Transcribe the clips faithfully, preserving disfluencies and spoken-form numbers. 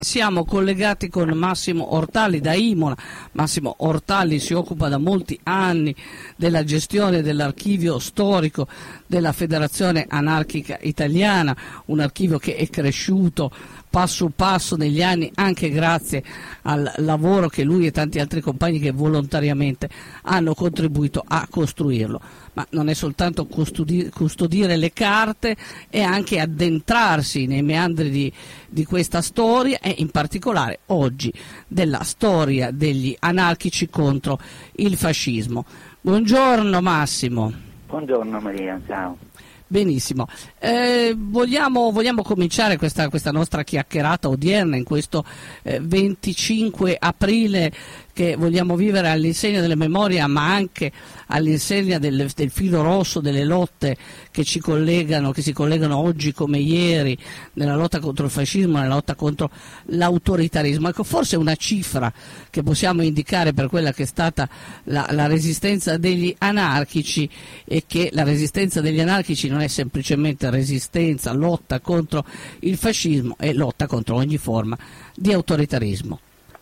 Siamo collegati con Massimo Ortali da Imola. Massimo Ortali si occupa da molti anni della gestione dell'archivio storico della Federazione Anarchica Italiana, un archivio che è cresciuto passo passo negli anni anche grazie al lavoro che lui e tanti altri compagni che volontariamente hanno contribuito a costruirlo. Ma non è soltanto custodire le carte, è anche addentrarsi nei meandri di, di questa storia e in particolare oggi della storia degli anarchici contro il fascismo. Buongiorno Massimo. Buongiorno Maria, ciao. Benissimo, eh, vogliamo, vogliamo cominciare questa, questa nostra chiacchierata odierna in questo eh, venticinque aprile che vogliamo vivere all'insegna della memoria, ma anche all'insegna del, del filo rosso delle lotte che ci collegano, che si collegano oggi come ieri nella lotta contro il fascismo, nella lotta contro l'autoritarismo. Ecco, forse una cifra che possiamo indicare per quella che è stata la, la resistenza degli anarchici è che la resistenza degli anarchici non è semplicemente resistenza, lotta contro il fascismo, è lotta contro ogni forma di autoritarismo.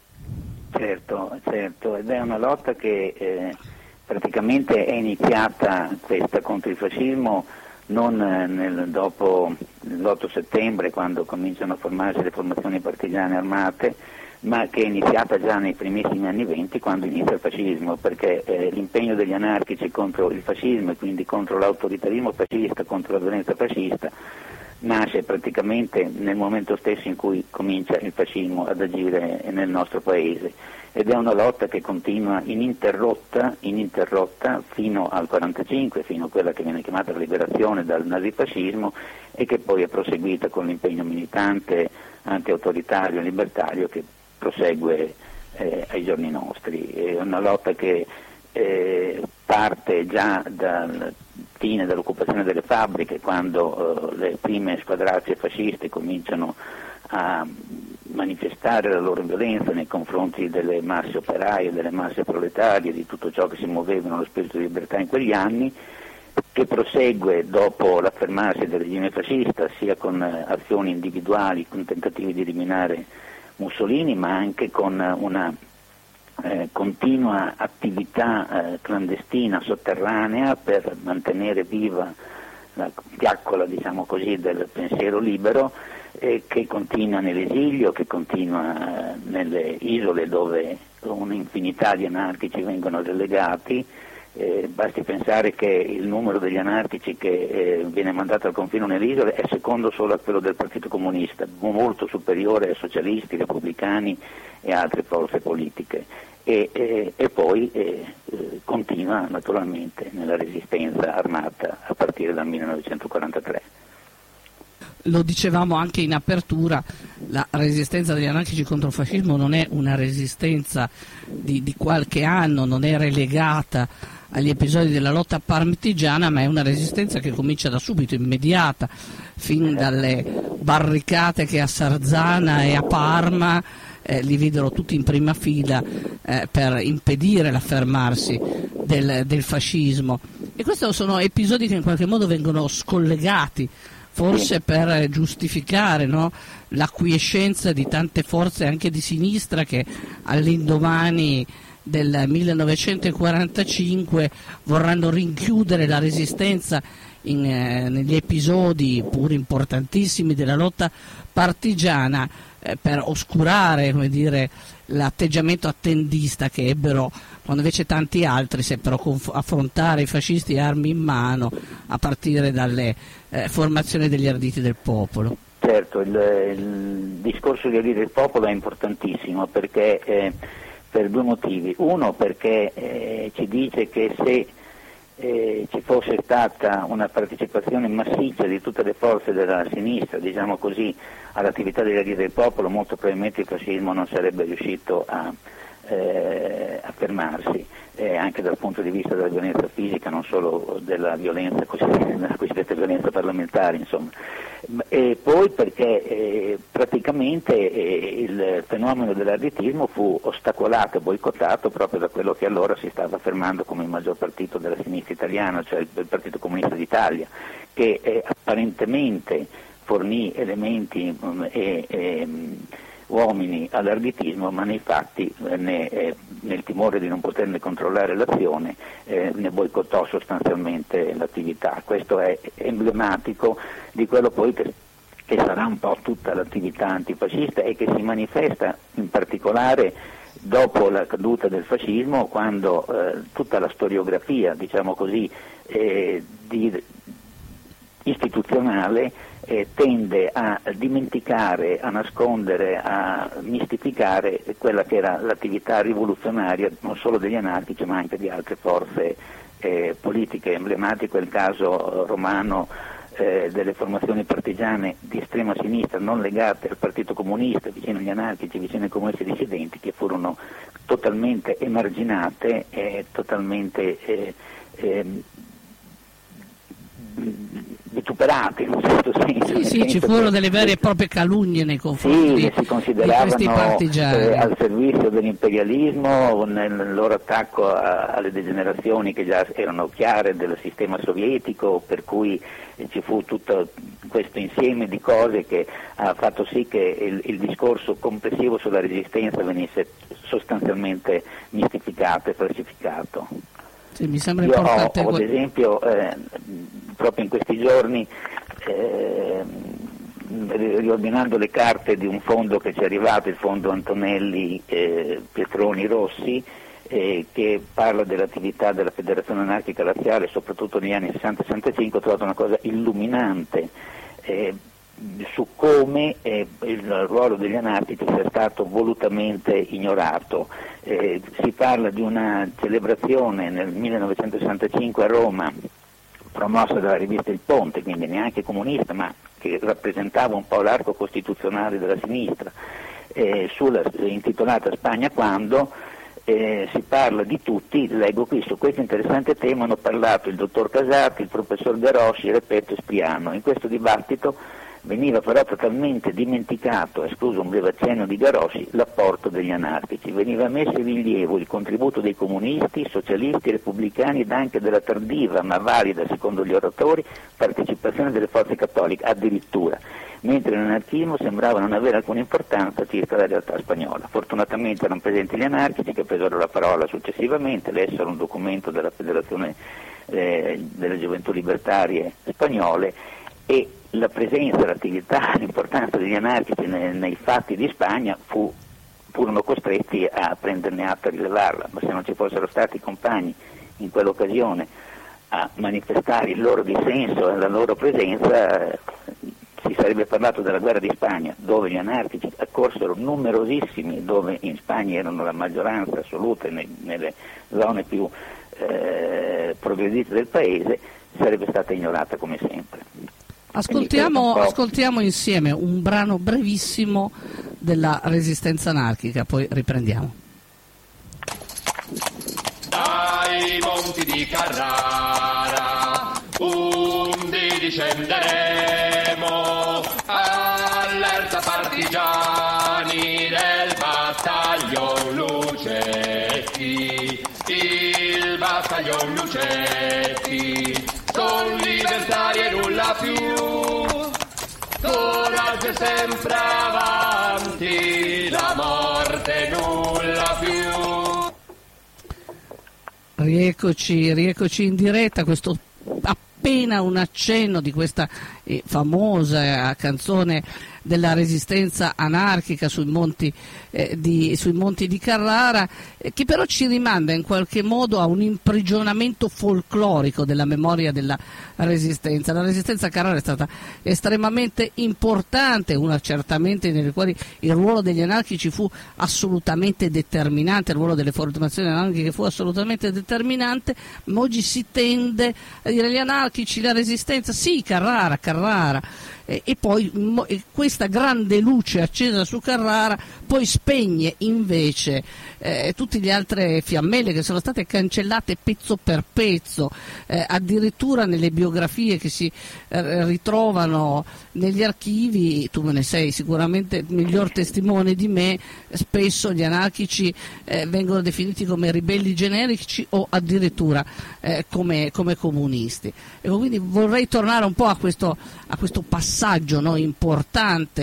Certo, certo, ed è una lotta che eh, praticamente è iniziata questa contro il fascismo non nel, dopo l'otto settembre, quando cominciano a formarsi le formazioni partigiane armate, ma che è iniziata già nei primissimi anni venti, quando inizia il fascismo, perché eh, l'impegno degli anarchici contro il fascismo e quindi contro l'autoritarismo fascista, contro la violenza fascista, nasce praticamente nel momento stesso in cui comincia il fascismo ad agire nel nostro paese, ed è una lotta che continua ininterrotta, ininterrotta fino al quarantacinque, fino a quella che viene chiamata la liberazione dal nazifascismo, e che poi è proseguita con l'impegno militante anti-autoritario e libertario che prosegue eh, ai giorni nostri. È una lotta che eh, parte già dal fine dell'occupazione delle fabbriche, quando eh, le prime squadrazze fasciste cominciano a manifestare la loro violenza nei confronti delle masse operaie, delle masse proletarie, di tutto ciò che si muoveva nello spirito di libertà in quegli anni, che prosegue dopo l'affermarsi del regime fascista sia con eh, azioni individuali, con tentativi di eliminare Mussolini, ma anche con una Eh, continua attività eh, clandestina, sotterranea, per mantenere viva la fiaccola, diciamo così, del pensiero libero, eh, che continua nell'esilio, che continua eh, nelle isole dove un'infinità di anarchici vengono relegati. Eh, basti pensare che il numero degli anarchici che eh, viene mandato al confino nelle isole è secondo solo a quello del Partito Comunista, molto superiore ai socialisti, repubblicani e altre forze politiche. E, e, e poi eh, eh, continua naturalmente nella resistenza armata a partire dal millenovecentoquarantatré. Lo dicevamo anche in apertura, la resistenza degli anarchici contro il fascismo non è una resistenza di, di qualche anno, non è relegata agli episodi della lotta partigiana, ma è una resistenza che comincia da subito, immediata, fin dalle barricate che a Sarzana e a Parma eh, li videro tutti in prima fila eh, per impedire l'affermarsi del, del fascismo. E questi sono episodi che in qualche modo vengono scollegati, forse per giustificare, no, l'acquiescenza di tante forze anche di sinistra che all'indomani del millenovecentoquarantacinque vorranno rinchiudere la resistenza in, eh, negli episodi pur importantissimi della lotta partigiana eh, per oscurare, come dire, l'atteggiamento attendista che ebbero quando invece tanti altri seppero conf- affrontare i fascisti a armi in mano a partire dalle eh, formazioni degli arditi del popolo. Certo, il, il discorso degli arditi del popolo è importantissimo perché eh, per due motivi. Uno, perché eh, ci dice che se eh, ci fosse stata una partecipazione massiccia di tutte le forze della sinistra, diciamo così, all'attività degli arditi del popolo, molto probabilmente il fascismo non sarebbe riuscito a eh, affermarsi, eh, anche dal punto di vista della violenza fisica, non solo della violenza cosiddetta, della cosiddetta violenza parlamentare, insomma. E poi perché eh, praticamente eh, il fenomeno dell'arditismo fu ostacolato e boicottato proprio da quello che allora si stava affermando come il maggior partito della sinistra italiana, cioè il, il Partito Comunista d'Italia, che eh, apparentemente fornì elementi um, e, e uomini all'ardittismo, ma nei fatti, eh, ne, eh, nel timore di non poterne controllare l'azione, eh, ne boicottò sostanzialmente l'attività. Questo è emblematico di quello poi che, che sarà un po' tutta l'attività antifascista e che si manifesta in particolare dopo la caduta del fascismo, quando eh, tutta la storiografia, diciamo così, eh, di, istituzionale eh, tende a dimenticare, a nascondere, a mistificare quella che era l'attività rivoluzionaria non solo degli anarchici ma anche di altre forze eh, politiche. Emblematico è il caso romano eh, delle formazioni partigiane di estrema sinistra non legate al Partito Comunista, vicino agli anarchici, vicino ai comunisti dissidenti, che furono totalmente emarginate e totalmente eh, eh, vituperate in un certo senso. Sì, sì, ci furono delle vere e proprie calunnie nei confronti sì, di, si consideravano di questi partigiani. Eh, al servizio dell'imperialismo, nel loro attacco a, alle degenerazioni che già erano chiare del sistema sovietico, per cui eh, ci fu tutto questo insieme di cose che ha fatto sì che il, il discorso complessivo sulla resistenza venisse sostanzialmente mistificato e falsificato. Sì, mi sembra Io importante. ho, ho ad esempio eh, proprio in questi giorni eh, riordinando le carte di un fondo che ci è arrivato, il fondo Antonelli eh, Pietroni Rossi, eh, che parla dell'attività della Federazione Anarchica Laziale soprattutto negli anni sessanta sessantacinque, ho trovato una cosa illuminante eh, su come eh, il ruolo degli anarchici sia stato volutamente ignorato. Eh, si parla di una celebrazione nel millenovecentosessantacinque a Roma promossa dalla rivista Il Ponte, quindi neanche comunista, ma che rappresentava un po' l'arco costituzionale della sinistra, eh, sulla, intitolata Spagna quando, eh, si parla di tutti. Leggo qui: su questo interessante tema hanno parlato il dottor Casati, il professor Garosci, Repetto e Spriano. In questo dibattito veniva però totalmente dimenticato, escluso un breve accenno di Garosci, l'apporto degli anarchici. Veniva messo in rilievo il contributo dei comunisti, socialisti, repubblicani ed anche della tardiva, ma valida secondo gli oratori, partecipazione delle forze cattoliche, addirittura, mentre l'anarchismo sembrava non avere alcuna importanza circa la realtà spagnola. Fortunatamente erano presenti gli anarchici che presero la parola successivamente, lessero un documento della Federazione eh, delle Gioventù Libertarie Spagnole e la presenza, l'attività, l'importanza degli anarchici nei, nei fatti di Spagna fu, furono costretti a prenderne atto, a rilevarla, ma se non ci fossero stati compagni in quell'occasione a manifestare il loro dissenso e la loro presenza, eh, si sarebbe parlato della guerra di Spagna, dove gli anarchici accorsero numerosissimi, dove in Spagna erano la maggioranza assoluta nei, nelle zone più eh, progredite del paese, sarebbe stata ignorata come sempre. Ascoltiamo, ascoltiamo insieme un brano brevissimo della Resistenza anarchica, poi riprendiamo. Dai monti di Carrara undi discenderemo, allerta partigiani del battaglion Lucetti, il battaglion Lucetti. Con libertari e nulla più, coraggio è sempre avanti, la morte nulla più. Rieccoci, rieccoci in diretta, questo appena un accenno di questa eh, famosa canzone della Resistenza anarchica sui monti, eh, di, sui monti di Carrara, eh, che però ci rimanda in qualche modo a un imprigionamento folclorico della memoria della Resistenza. La Resistenza a Carrara è stata estremamente importante, una certamente nelle quali il ruolo degli anarchici fu assolutamente determinante, il ruolo delle formazioni anarchiche fu assolutamente determinante, ma oggi si tende a dire gli anarchici, la Resistenza, sì, Carrara, Carrara. E poi questa grande luce accesa su Carrara poi spegne invece eh, tutte le altre fiammelle che sono state cancellate pezzo per pezzo, eh, addirittura nelle biografie che si eh, ritrovano negli archivi. Tu me ne sei sicuramente il miglior testimone di me, spesso gli anarchici eh, vengono definiti come ribelli generici o addirittura eh, come, come comunisti. E quindi vorrei tornare un po' a questo, a questo passaggio, no, importante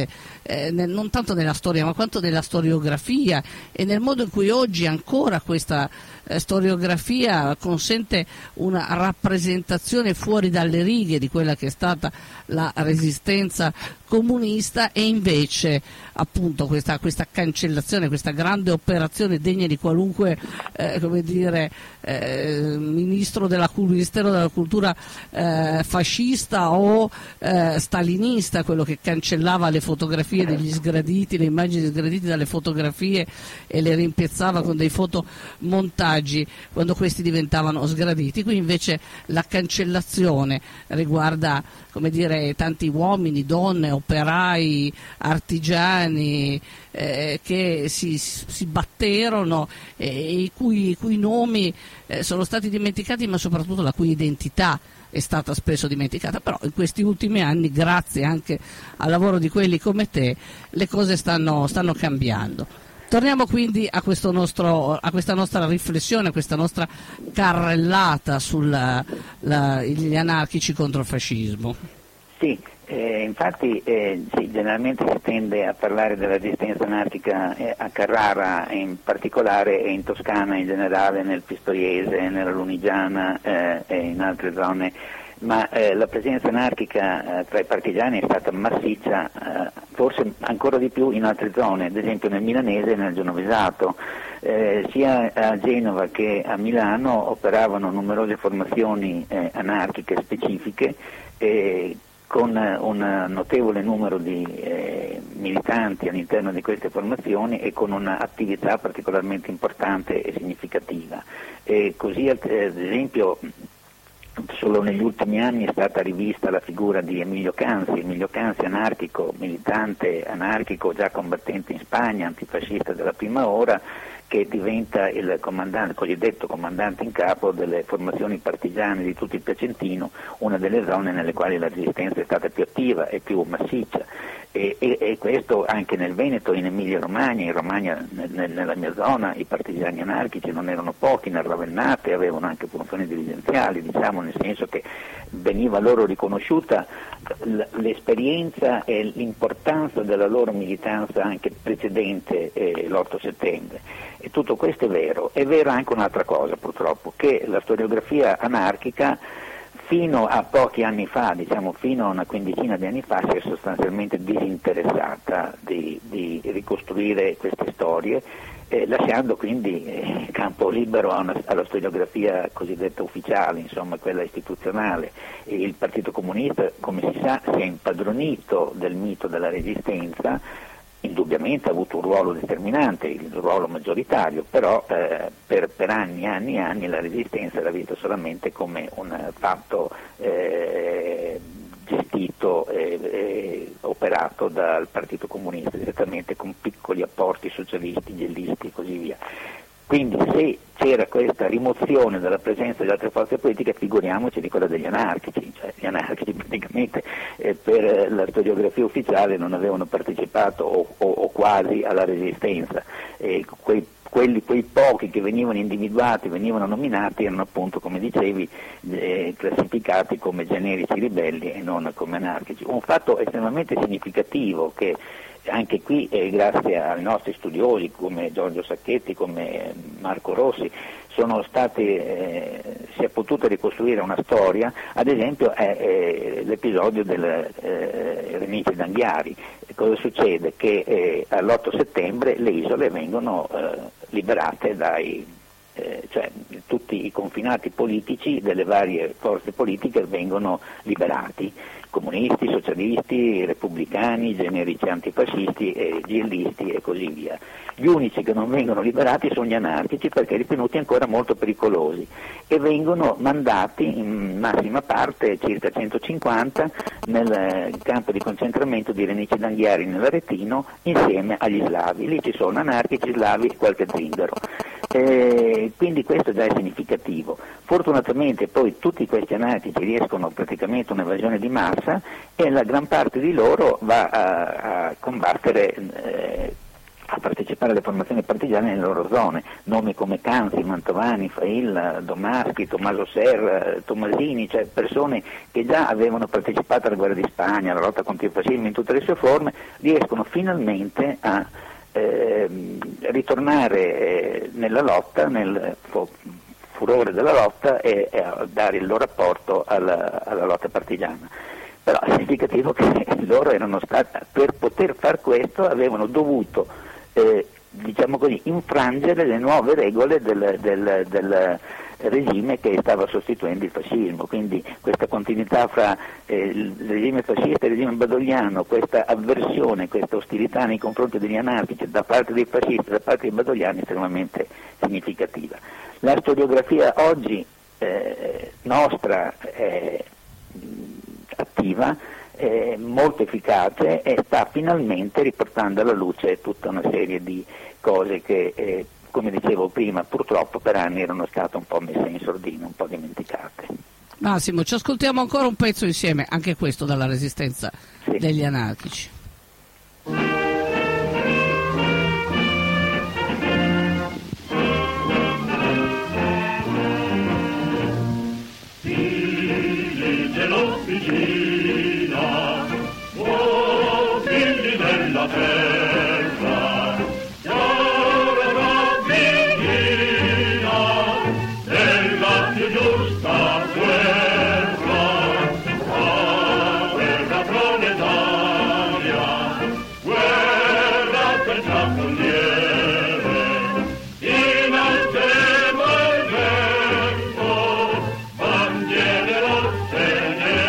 eh, nel, non tanto nella storia ma quanto nella storiografia e nel modo in cui oggi ancora questa eh, storiografia consente una rappresentazione fuori dalle righe di quella che è stata la resistenza comunista, e invece appunto questa, questa cancellazione, questa grande operazione degna di qualunque eh, come dire, eh, ministro della Ministero della Cultura eh, fascista o eh, stalinista, quello che cancellava le fotografie degli sgraditi, le immagini sgradite dalle fotografie e le rimpiazzava con dei fotomontaggi quando questi diventavano sgraditi. Qui invece la cancellazione riguarda, come dire, tanti uomini, donne, operai, artigiani eh, che si, si batterono e i cui, i cui nomi eh, sono stati dimenticati, ma soprattutto la cui identità è stata spesso dimenticata. Però in questi ultimi anni, grazie anche al lavoro di quelli come te, le cose stanno, stanno cambiando. Torniamo quindi a, questo nostro, a questa nostra riflessione, a questa nostra carrellata sugli anarchici contro il fascismo. Sì, eh, infatti eh, sì, generalmente si tende a parlare della resistenza anarchica eh, a Carrara in particolare e in Toscana in generale, nel Pistoiese, nella Lunigiana eh, e in altre zone, ma eh, la presenza anarchica eh, tra i partigiani è stata massiccia, eh, forse ancora di più in altre zone, ad esempio nel Milanese e nel Genovesato. Eh, sia a Genova che a Milano operavano numerose formazioni eh, anarchiche specifiche eh, con un notevole numero di eh, militanti all'interno di queste formazioni e con un'attività particolarmente importante e significativa. E così ad esempio solo negli ultimi anni è stata rivista la figura di Emilio Canzi, Emilio Canzi anarchico, militante anarchico, già combattente in Spagna, antifascista della prima ora, che diventa il comandante, cosiddetto comandante in capo delle formazioni partigiane di tutto il Piacentino, una delle zone nelle quali la resistenza è stata più attiva e più massiccia. E, e, e questo anche nel Veneto, in Emilia Romagna, in Romagna nel, nella mia zona i partigiani anarchici non erano pochi, nel Ravennate avevano anche funzioni dirigenziali, diciamo, nel senso che veniva loro riconosciuta l'esperienza e l'importanza della loro militanza anche precedente eh, l'otto settembre. E tutto questo è vero. È vero anche un'altra cosa purtroppo, che la storiografia anarchica fino a pochi anni fa, diciamo fino a una quindicina di anni fa, si è sostanzialmente disinteressata di, di ricostruire queste storie, eh, lasciando quindi eh, campo libero a una, alla storiografia cosiddetta ufficiale, insomma quella istituzionale. E il Partito Comunista, come si sa, si è impadronito del mito della resistenza, indubbiamente ha avuto un ruolo determinante, il ruolo maggioritario, però eh, per, per anni e anni e anni la resistenza era vista solamente come un fatto eh, gestito e eh, operato dal Partito Comunista, direttamente con piccoli apporti socialisti, gellisti e così via. Quindi se c'era questa rimozione della presenza di altre forze politiche, figuriamoci di quella degli anarchici, cioè gli anarchici praticamente eh, per la storiografia ufficiale non avevano partecipato o, o, o quasi alla resistenza. E quei, quelli, quei pochi che venivano individuati, venivano nominati, erano appunto, come dicevi, eh, classificati come generici ribelli e non come anarchici. Un fatto estremamente significativo che anche qui eh, grazie ai nostri studiosi come Giorgio Sacchetti, come Marco Rossi, sono stati, eh, si è potuta ricostruire una storia, ad esempio è, è l'episodio del eh, Renici d'Anghiari. Cosa succede? Che eh, all'otto settembre le isole vengono eh, liberate dai, eh, cioè tutti i confinati politici delle varie forze politiche vengono liberati. Comunisti, socialisti, repubblicani, generici antifascisti, e gillisti e così via. Gli unici che non vengono liberati sono gli anarchici perché ritenuti ancora molto pericolosi e vengono mandati in massima parte, circa centocinquanta, nel campo di concentramento di Renici d'Anghiari nell'Aretino insieme agli slavi. Lì ci sono anarchici, slavi e qualche zingaro. Eh, quindi questo già è significativo. Fortunatamente poi tutti questi anarchici riescono praticamente un'evasione di massa e la gran parte di loro va a, a combattere eh, a partecipare alle formazioni partigiane nelle loro zone, nomi come Canzi, Mantovani, Failla, Domaschi, Tommaso Serra, Tomasini, cioè persone che già avevano partecipato alla guerra di Spagna, alla lotta contro il fascismo in tutte le sue forme, riescono finalmente a eh, ritornare eh, nella lotta, nel fu- furore della lotta e, e a dare il loro apporto alla, alla lotta partigiana. Però è significativo che loro erano stati, per poter far questo avevano dovuto eh, diciamo così, infrangere le nuove regole del, del, del regime che stava sostituendo il fascismo, quindi questa continuità fra eh, il regime fascista e il regime badogliano, questa avversione, questa ostilità nei confronti degli anarchici da parte dei fascisti, da parte dei badogliani è estremamente significativa. La storiografia oggi eh, nostra è attiva, è molto efficace e sta finalmente riportando alla luce tutta una serie di cose che, eh, come dicevo prima, purtroppo per anni erano state un po' messe in sordina, un po' dimenticate. Massimo, ci ascoltiamo ancora un pezzo insieme, anche questo dalla Resistenza sì. degli anarchici. Dell'officina, oh figli della terra, chiara ravvicina della più giusta guerra, la guerra proletaria, guerra per giapponiere, innalziamo il vento, bandiere rosse.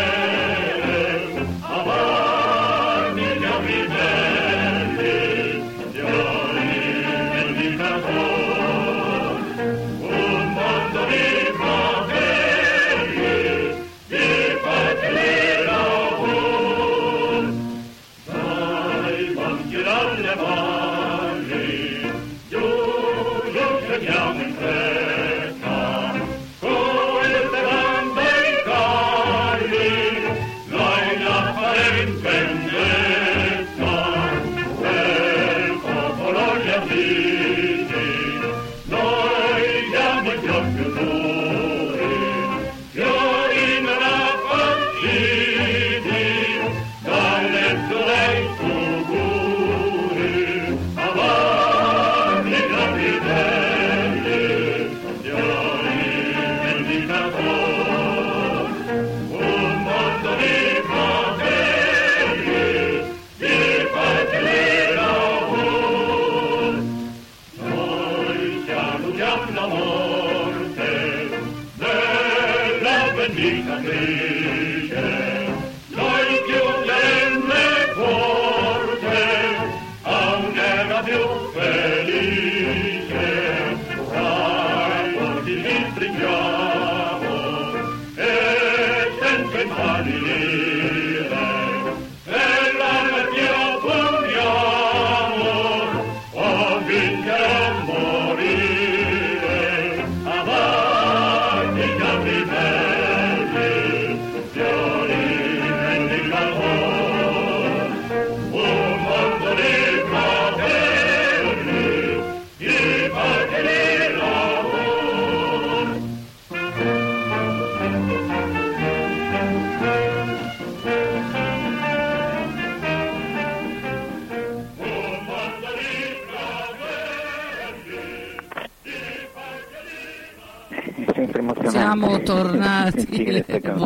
Siamo tornati.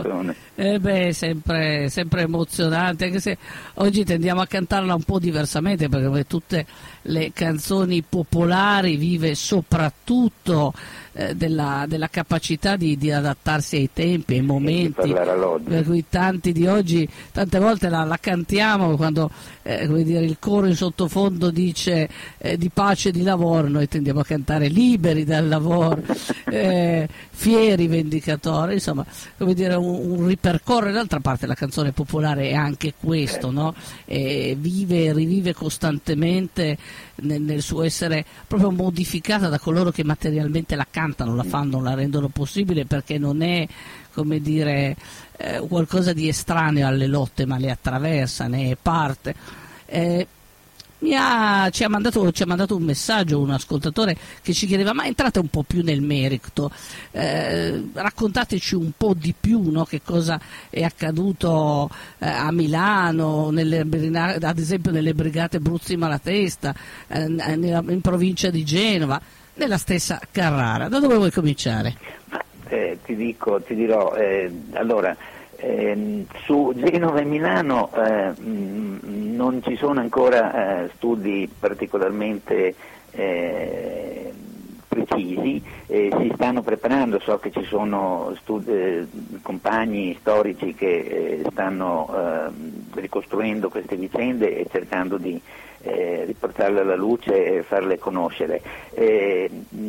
Eh beh, sempre, sempre emozionante, anche se oggi tendiamo a cantarla un po' diversamente, perché tutte le canzoni popolari vive soprattutto eh, della, della capacità di, di adattarsi ai tempi, ai momenti, per cui tanti di oggi tante volte la, la cantiamo quando eh, come dire, il coro in sottofondo dice eh, di pace e di lavoro, noi tendiamo a cantare liberi dal lavoro, eh, fieri vendicatori, insomma, come dire, un, un ripercorrere. D'altra parte la canzone popolare è anche questo, no? E vive e rivive costantemente nel, nel suo essere proprio modificata da coloro che materialmente la cantano, la fanno, la rendono possibile, perché non è, come dire, eh, qualcosa di estraneo alle lotte, ma le attraversa, ne è parte. Eh, Mi ha, ci, ha mandato, ci ha mandato un messaggio un ascoltatore che ci chiedeva: ma entrate un po' più nel merito, eh, raccontateci un po' di più, no? Che cosa è accaduto eh, a Milano, nelle, ad esempio nelle brigate Bruzzi Malatesta, eh, nella, in provincia di Genova, nella stessa Carrara. Da dove vuoi cominciare? Ma, eh, ti dico, ti dirò, eh, allora Eh, su Genova e Milano eh, mh, non ci sono ancora eh, studi particolarmente eh, precisi, eh, si stanno preparando, so che ci sono studi, eh, compagni storici che eh, stanno eh, ricostruendo queste vicende e cercando di Eh, riportarle alla luce e farle conoscere. Eh,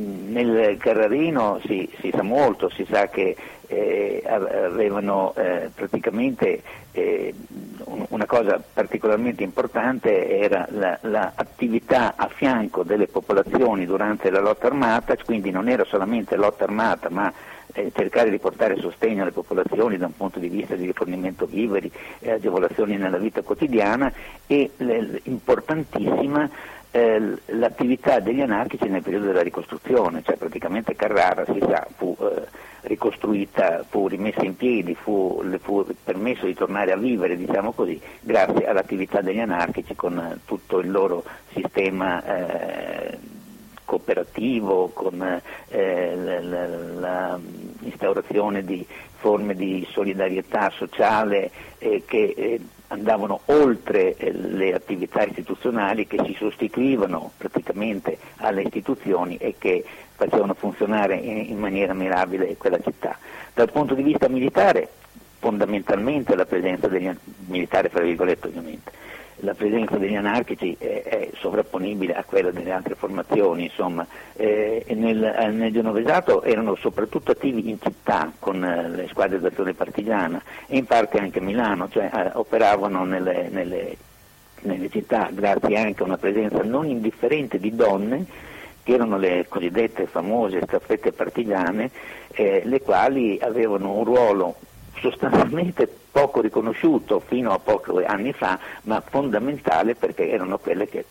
nel Carrarino si, si sa molto, si sa che eh, avevano eh, praticamente eh, una cosa particolarmente importante era l'attività la a fianco delle popolazioni durante la lotta armata, quindi non era solamente lotta armata ma Eh, cercare di portare sostegno alle popolazioni da un punto di vista di rifornimento viveri e agevolazioni nella vita quotidiana e le, importantissima eh, l'attività degli anarchici nel periodo della ricostruzione, cioè praticamente Carrara, si sa, fu eh, ricostruita, fu rimessa in piedi, fu, le fu permesso di tornare a vivere, diciamo così, grazie all'attività degli anarchici con eh, tutto il loro sistema eh, cooperativo, con eh, la, la, la instaurazione di forme di solidarietà sociale eh, che eh, andavano oltre eh, le attività istituzionali, che si sostituivano praticamente alle istituzioni e che facevano funzionare in, in maniera mirabile quella città. Dal punto di vista militare, fondamentalmente la presenza degli militari, fra virgolette ovviamente, la presenza degli anarchici è, è sovrapponibile a quella delle altre formazioni, insomma, eh, nel, nel Genovesato erano soprattutto attivi in città con eh, le squadre d'azione partigiana e in parte anche a Milano, cioè eh, operavano nelle, nelle, nelle città grazie anche a una presenza non indifferente di donne che erano le cosiddette famose staffette partigiane, eh, le quali avevano un ruolo sostanzialmente poco riconosciuto fino a pochi anni fa, ma fondamentale perché erano quelle che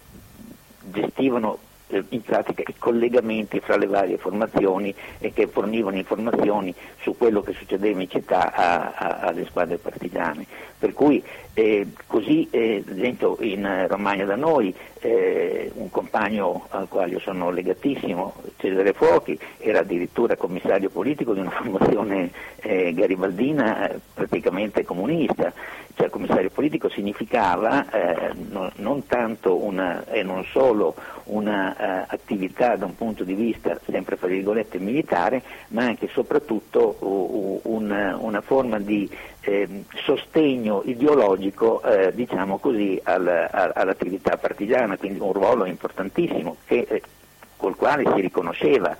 gestivano eh, in pratica i collegamenti fra le varie formazioni e che fornivano informazioni su quello che succedeva in città a, a, alle squadre partigiane. Per cui eh, così, eh, ad esempio in Romagna da noi, eh, un compagno al quale io sono legatissimo, Cesare Fuochi, era addirittura commissario politico di una formazione eh, garibaldina eh, praticamente comunista, cioè commissario politico significava eh, no, non tanto una, e non solo una uh, attività da un punto di vista sempre fra virgolette militare, ma anche e soprattutto uh, una, una forma di eh, sostegno ideologico eh, diciamo così al, a, all'attività partigiana, quindi un ruolo importantissimo che, eh, col quale si riconosceva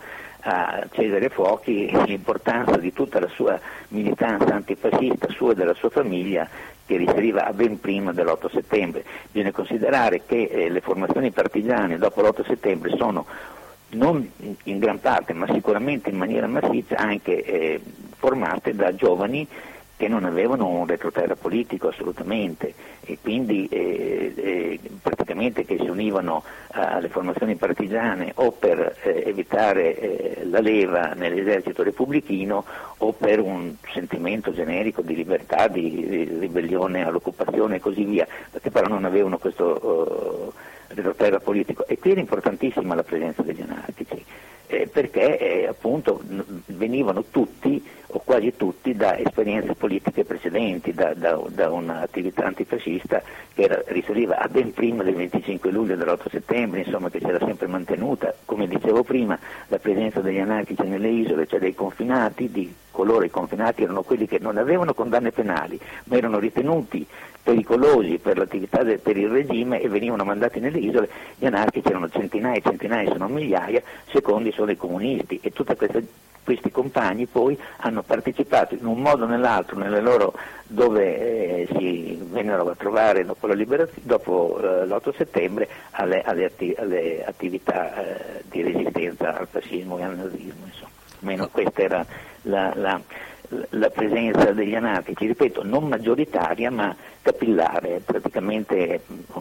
a Cesare Fuochi l'importanza di tutta la sua militanza antifascista, sua e della sua famiglia, che risaliva a ben prima dell'otto settembre. Bisogna considerare che eh, le formazioni partigiane dopo l'otto settembre sono non in gran parte ma sicuramente in maniera massiccia anche eh, formate da giovani che non avevano un retroterra politico assolutamente e quindi eh, eh, praticamente che si univano alle formazioni partigiane o per eh, evitare eh, la leva nell'esercito repubblichino o per un sentimento generico di libertà, di, di ribellione all'occupazione e così via, perché però non avevano questo uh, retroterra politico. E qui era importantissima la presenza degli anarchici. Eh, perché eh, appunto n- venivano tutti o quasi tutti da esperienze politiche precedenti, da, da, da un'attività antifascista che era, risaliva a ben prima del venticinque luglio dell'otto settembre, insomma, che si era sempre mantenuta. Come dicevo prima, la presenza degli anarchici nelle isole, cioè dei confinati, di coloro i confinati erano quelli che non avevano condanne penali, ma erano ritenuti pericolosi per l'attività del, per il regime e venivano mandati nelle isole. Gli anarchici erano centinaia e centinaia, se non migliaia, secondi solo i comunisti, e tutti questi compagni poi hanno partecipato in un modo o nell'altro nelle loro, dove eh, si vennero a trovare dopo, la liberazio, dopo eh, l'otto settembre alle, alle, atti, alle attività eh, di resistenza al fascismo e al nazismo, insomma. Almeno questa era la, la la presenza degli anarchici, ripeto, non maggioritaria ma capillare, praticamente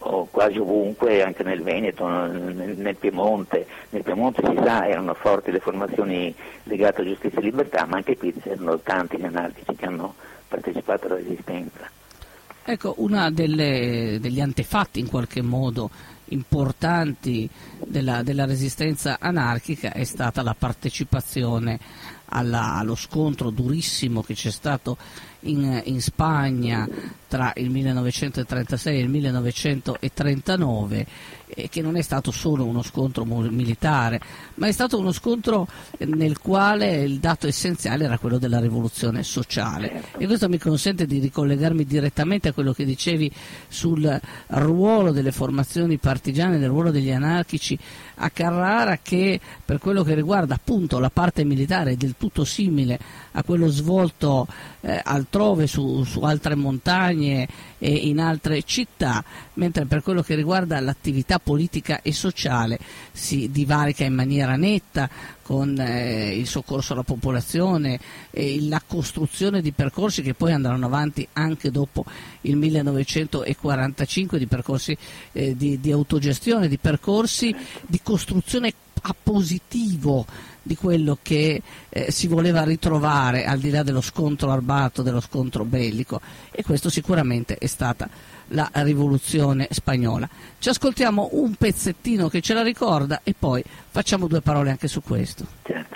o quasi ovunque, anche nel Veneto, nel, nel Piemonte. Nel Piemonte si sa erano forti le formazioni legate a giustizia e libertà, ma anche qui c'erano tanti gli anarchici che hanno partecipato alla resistenza. Ecco, una delle, degli antefatti in qualche modo importanti della, della resistenza anarchica è stata la partecipazione alla, allo scontro durissimo che c'è stato in, in Spagna tra il millenovecentotrentasei e il millenovecentotrentanove, eh, che non è stato solo uno scontro militare, ma è stato uno scontro nel quale il dato essenziale era quello della rivoluzione sociale. E questo mi consente di ricollegarmi direttamente a quello che dicevi sul ruolo delle formazioni partigiane, del ruolo degli anarchici a Carrara, che per quello che riguarda appunto la parte militare è del tutto simile a quello svolto eh, altrove su, su altre montagne e in altre città, mentre per quello che riguarda l'attività politica e sociale si divarica in maniera netta con eh, il soccorso alla popolazione e la costruzione di percorsi che poi andranno avanti anche dopo il millenovecentoquarantacinque, di percorsi eh, di, di autogestione, di percorsi di costruzione a positivo di quello che eh, si voleva ritrovare al di là dello scontro armato, dello scontro bellico, e questo sicuramente è stata la rivoluzione spagnola. Ci ascoltiamo un pezzettino che ce la ricorda e poi facciamo due parole anche su questo. Certo.